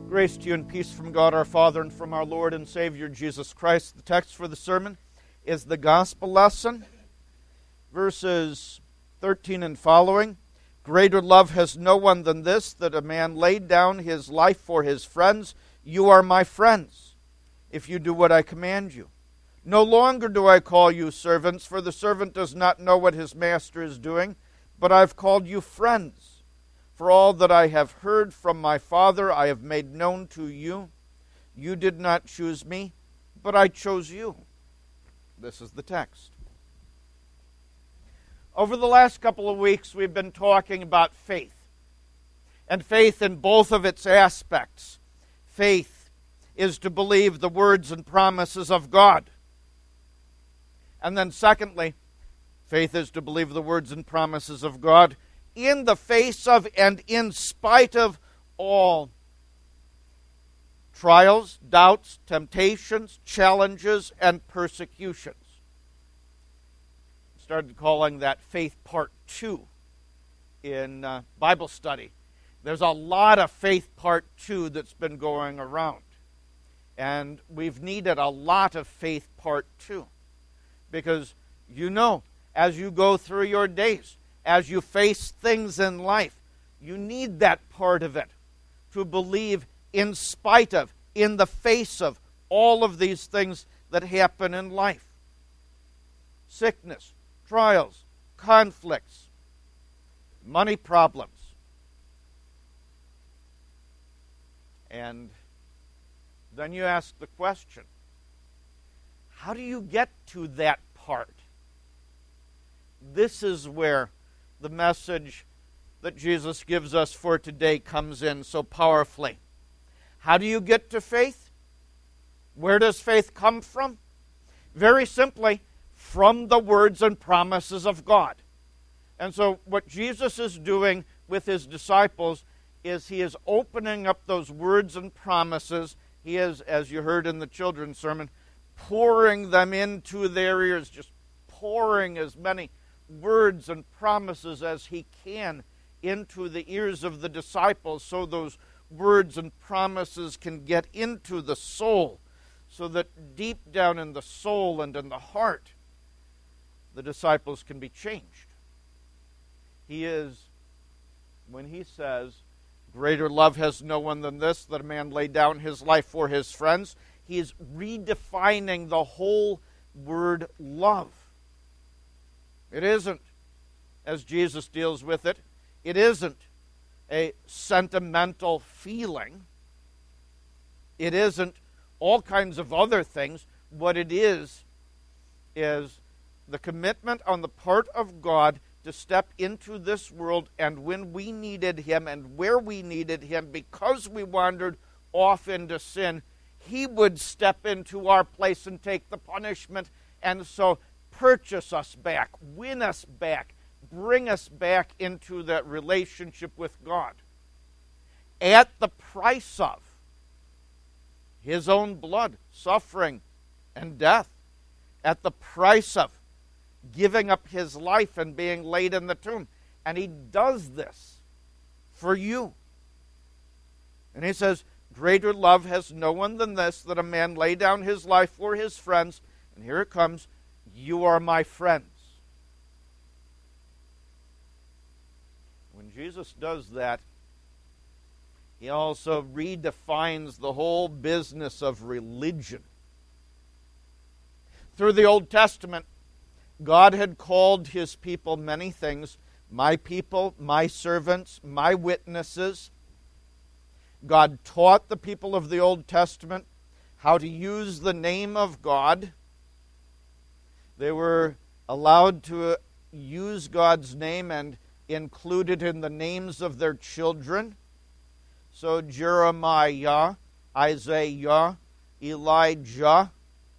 Grace to you and peace from God our Father and from our Lord and Savior Jesus Christ. The text for the sermon is the gospel lesson, verses 13 and following. Greater love has no one than this, that a man laid down his life for his friends. You are my friends, if you do what I command you. No longer do I call you servants, for the servant does not know what his master is doing, but I've called you friends. For all that I have heard from my Father I have made known to you. You did not choose me, but I chose you. This is the text. Over the last couple of weeks, we've been talking about faith, and faith in both of its aspects. Faith is to believe the words and promises of God. And then secondly, faith is to believe the words and promises of God in the face of and in spite of all trials, doubts, temptations, challenges, and persecutions. Started calling that Faith Part 2 in Bible study. There's a lot of Faith Part 2 that's been going around. And we've needed a lot of Faith Part 2. Because you know, as you go through your days, as you face things in life, you need that part of it to believe in spite of, in the face of all of these things that happen in life. Sickness, trials, conflicts, money problems. And then you ask the question, how do you get to that part? This is where the message that Jesus gives us for today comes in so powerfully. How do you get to faith? Where does faith come from? Very simply, from the words and promises of God. And so what Jesus is doing with his disciples is he is opening up those words and promises. He is, as you heard in the children's sermon, pouring them into their ears, just pouring as many words and promises as he can into the ears of the disciples, so those words and promises can get into the soul, so that deep down in the soul and in the heart, the disciples can be changed. He is, when he says, greater love has no one than this, that a man lay down his life for his friends, he is redefining the whole word love. It isn't, as Jesus deals with it, it isn't a sentimental feeling. It isn't all kinds of other things. What it is the commitment on the part of God to step into this world, and when we needed him and where we needed him, because we wandered off into sin, he would step into our place and take the punishment, and so purchase us back, win us back, bring us back into that relationship with God at the price of his own blood, suffering, and death, at the price of giving up his life and being laid in the tomb. And he does this for you. And he says, greater love has no one than this, that a man lay down his life for his friends. And here it comes, you are my friends. When Jesus does that, he also redefines the whole business of religion. Through the Old Testament, God had called his people many things. My people, my servants, my witnesses. God taught the people of the Old Testament how to use the name of God. They were allowed to use God's name and include it in the names of their children. So Jeremiah, Isaiah, Elijah.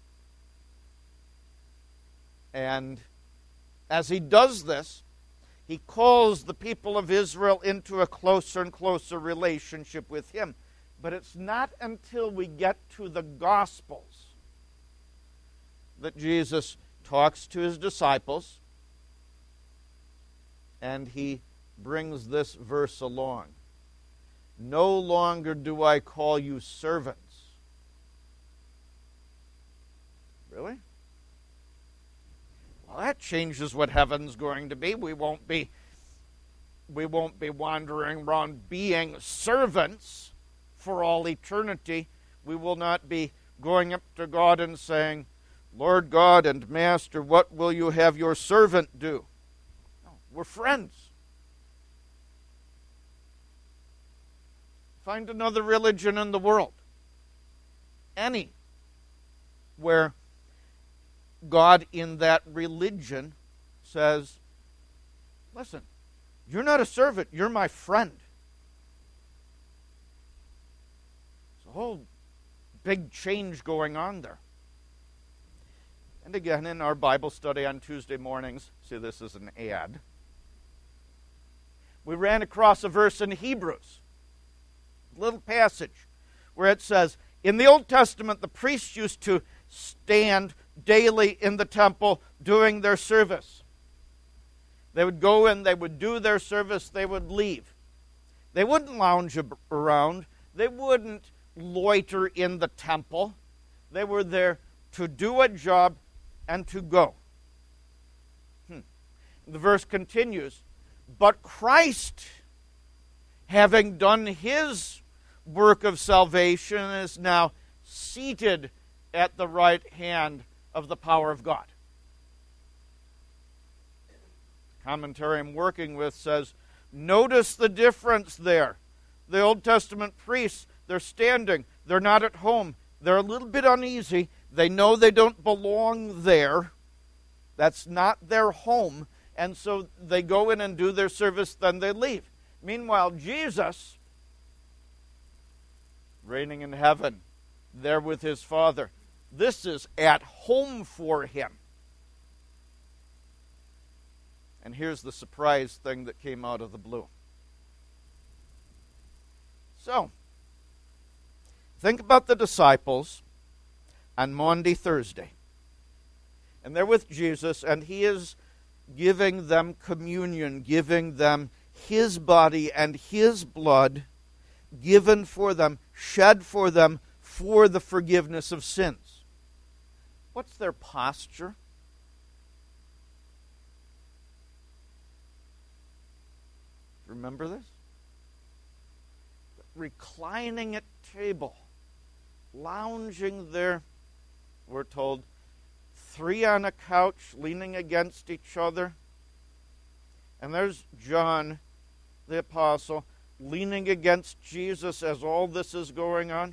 And as he does this, he calls the people of Israel into a closer and closer relationship with him. But it's not until we get to the Gospels that Jesus talks to his disciples and he brings this verse along. No longer do I call you servants. Really? Well, that changes what heaven's going to be. We won't be wandering around being servants for all eternity. We will not be going up to God and saying, Lord God and Master, what will you have your servant do? No, we're friends. Find another religion in the world. Any. Where God in that religion says, listen, you're not a servant, you're my friend. It's a whole big change going on there. And again, in our Bible study on Tuesday mornings, see, this is an ad, we ran across a verse in Hebrews, a little passage, where it says, in the Old Testament, the priests used to stand daily in the temple doing their service. They would go in, they would do their service, they would leave. They wouldn't lounge around. They wouldn't loiter in the temple. They were there to do a job and to go. The verse continues, but Christ, having done his work of salvation, is now seated at the right hand of the power of God. The commentary I'm working with says, notice the difference there. The Old Testament priests, they're standing, they're not at home, they're a little bit uneasy, they know they don't belong there, that's not their home, and so they go in and do their service, then they leave. Meanwhile, Jesus, reigning in heaven, there with his Father, this is at home for him. And here's the surprise thing that came out of the blue. So, think about the disciples on Maundy Thursday. And they're with Jesus, and he is giving them communion, giving them his body and his blood given for them, shed for them, for the forgiveness of sins. What's their posture? Remember this? Reclining at table, lounging there, we're told, three on a couch, leaning against each other. And there's John, the apostle, leaning against Jesus as all this is going on.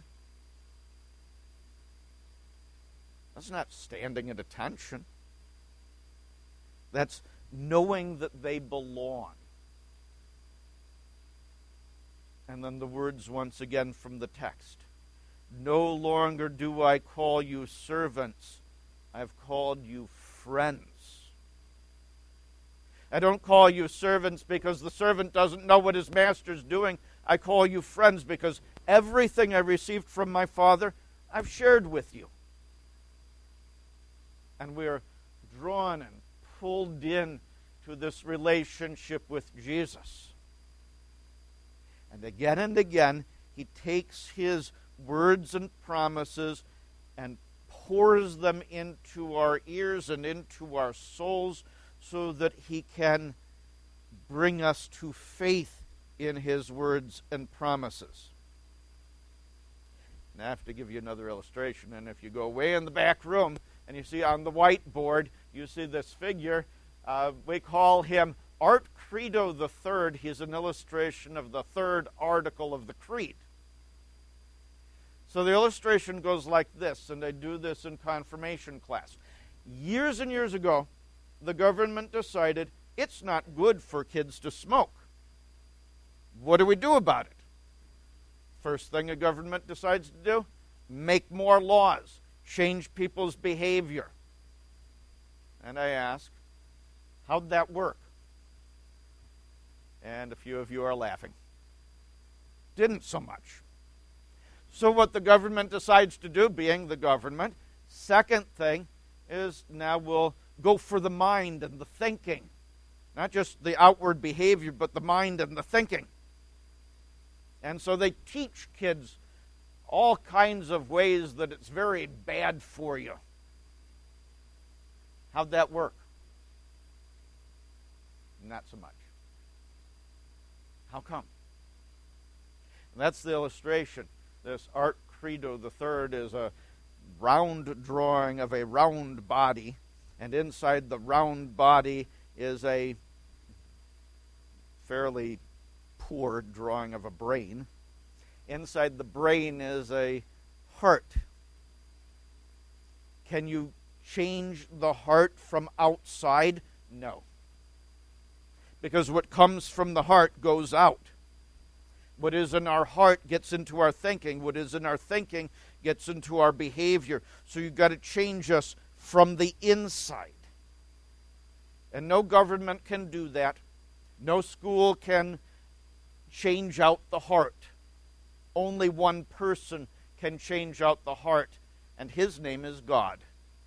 That's not standing at attention. That's knowing that they belong. And then the words once again from the text. No longer do I call you servants. I've called you friends. I don't call you servants because the servant doesn't know what his master's doing. I call you friends because everything I received from my Father, I've shared with you. And we're drawn and pulled in to this relationship with Jesus. And again, he takes his words and promises and pours them into our ears and into our souls so that he can bring us to faith in his words and promises. And I have to give you another illustration. And if you go way in the back room and you see on the whiteboard, you see this figure. We call him Art Credo III. He's an illustration of the third article of the Creed. So the illustration goes like this, and I do this in confirmation class. Years and years ago, the government decided it's not good for kids to smoke. What do we do about it? First thing a government decides to do, make more laws, change people's behavior. And I ask, how'd that work? And a few of you are laughing. Didn't so much. So what the government decides to do, being the government, second thing is now we'll go for the mind and the thinking. Not just the outward behavior, but the mind and the thinking. And so they teach kids all kinds of ways that it's very bad for you. How'd that work? Not so much. How come? And that's the illustration. This Art Credo III is a round drawing of a round body, and inside the round body is a fairly poor drawing of a brain. Inside the brain is a heart. Can you change the heart from outside? No. Because what comes from the heart goes out. What is in our heart gets into our thinking. What is in our thinking gets into our behavior. So you've got to change us from the inside. And no government can do that. No school can change out the heart. Only one person can change out the heart, and his name is God.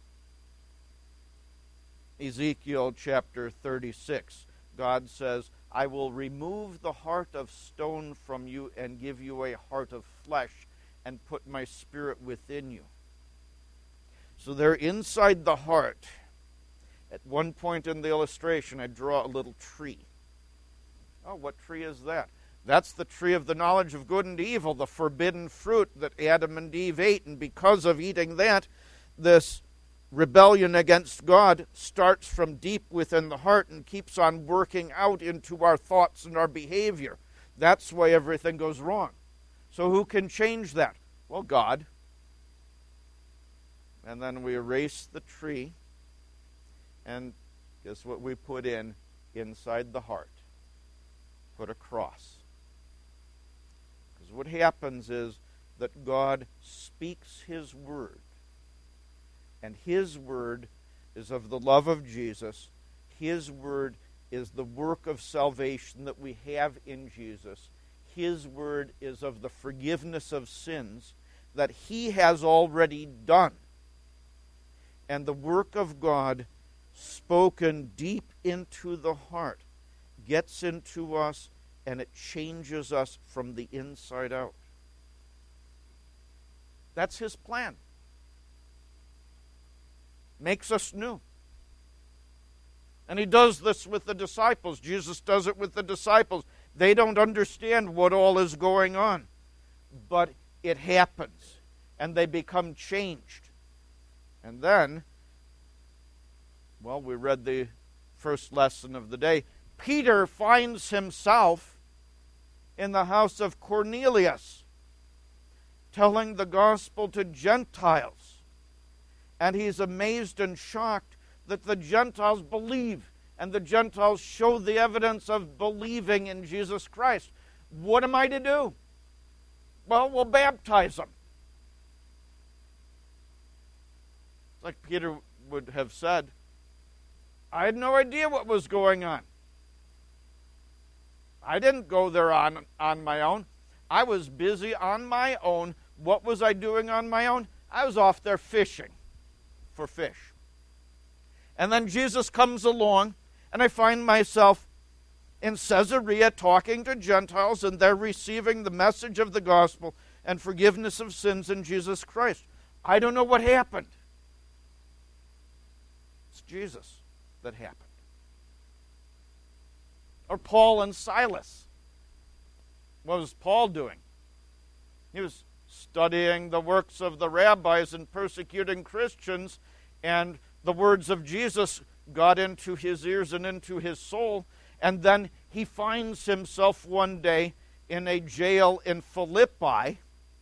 Ezekiel chapter 36, God says, I will remove the heart of stone from you and give you a heart of flesh and put my spirit within you. So they're inside the heart. At one point in the illustration, I draw a little tree. Oh, what tree is that? That's the tree of the knowledge of good and evil, the forbidden fruit that Adam and Eve ate. And because of eating that, this rebellion against God starts from deep within the heart and keeps on working out into our thoughts and our behavior. That's why everything goes wrong. So who can change that? Well, God. And then we erase the tree, and guess what we put in inside the heart? Put a cross. Because what happens is that God speaks His word. And His word is of the love of Jesus. His word is the work of salvation that we have in Jesus. His word is of the forgiveness of sins that He has already done. And the work of God spoken deep into the heart gets into us, and it changes us from the inside out. That's His plan. Makes us new. And He does this with the disciples. Jesus does it with the disciples. They don't understand what all is going on. But it happens. And they become changed. And then, well, we read the first lesson of the day. Peter finds himself in the house of Cornelius, telling the gospel to Gentiles. And he's amazed and shocked that the Gentiles believe, and the Gentiles show the evidence of believing in Jesus Christ. What am I to do? Well, we'll baptize them. Like Peter would have said, I had no idea what was going on. I didn't go there on my own. I was busy on my own. What was I doing on my own? I was off there fishing for fish. And then Jesus comes along, and I find myself in Caesarea talking to Gentiles, and they're receiving the message of the gospel and forgiveness of sins in Jesus Christ. I don't know what happened. It's Jesus that happened. Or Paul and Silas. What was Paul doing? He was studying the works of the rabbis and persecuting Christians, and the words of Jesus got into his ears and into his soul, and then he finds himself one day in a jail in Philippi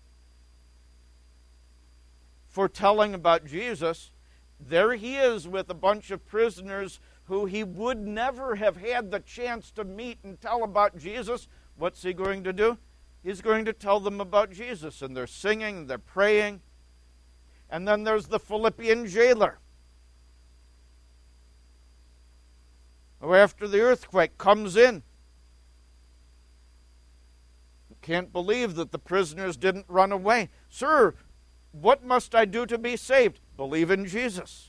for telling about Jesus. There he is with a bunch of prisoners who he would never have had the chance to meet and tell about Jesus. What's he going to do? He's going to tell them about Jesus. And they're singing, they're praying. And then there's the Philippian jailer, who after the earthquake comes in. Can't believe that the prisoners didn't run away. Sir, what must I do to be saved? Believe in Jesus.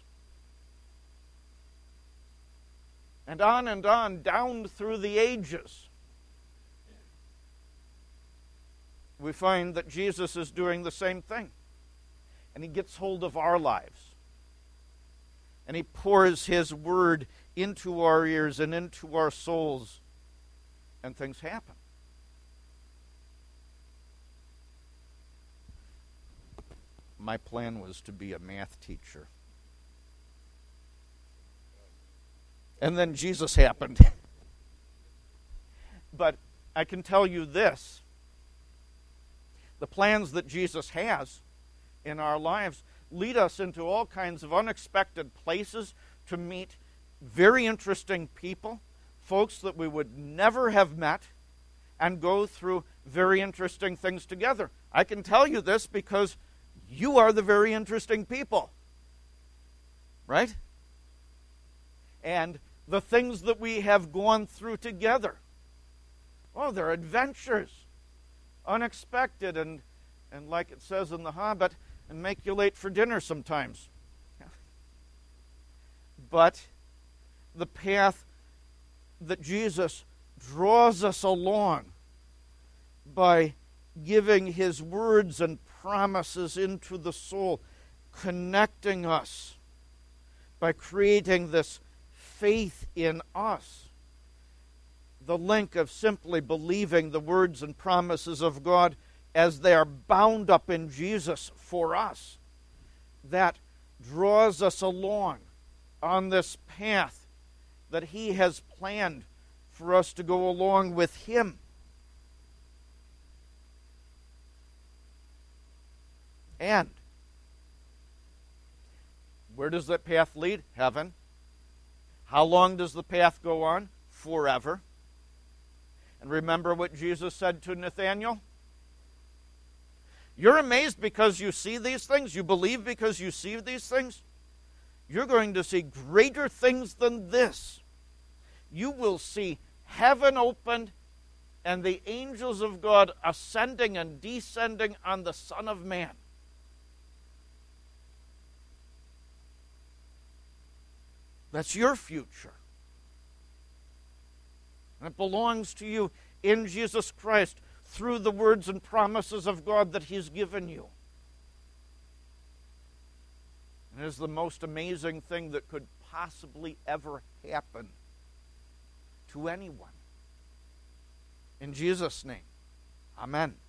And on, down through the ages. we find that Jesus is doing the same thing. And he gets hold of our lives. And he pours his word into our ears and into our souls. And things happen. My plan was to be a math teacher. And then Jesus happened. But I can tell you this. The plans that Jesus has in our lives lead us into all kinds of unexpected places to meet very interesting people, folks that we would never have met, and go through very interesting things together. I can tell you this because you are the very interesting people. Right? And the things that we have gone through together. Oh, they're adventures. Unexpected and like it says in The Hobbit, and make you late for dinner sometimes. But the path that Jesus draws us along by giving his words and promises into the soul, connecting us by creating this faith in us. The link of simply believing the words and promises of God as they are bound up in Jesus for us, that draws us along on this path that he has planned for us to go along with him. And where does that path lead? Heaven. How long does the path go on? Forever. And remember what Jesus said to Nathanael? You're amazed because you see these things? You believe because you see these things? You're going to see greater things than this. You will see heaven opened and the angels of God ascending and descending on the Son of Man. That's your future. And it belongs to you in Jesus Christ through the words and promises of God that he's given you. And it is the most amazing thing that could possibly ever happen to anyone. In Jesus' name, amen.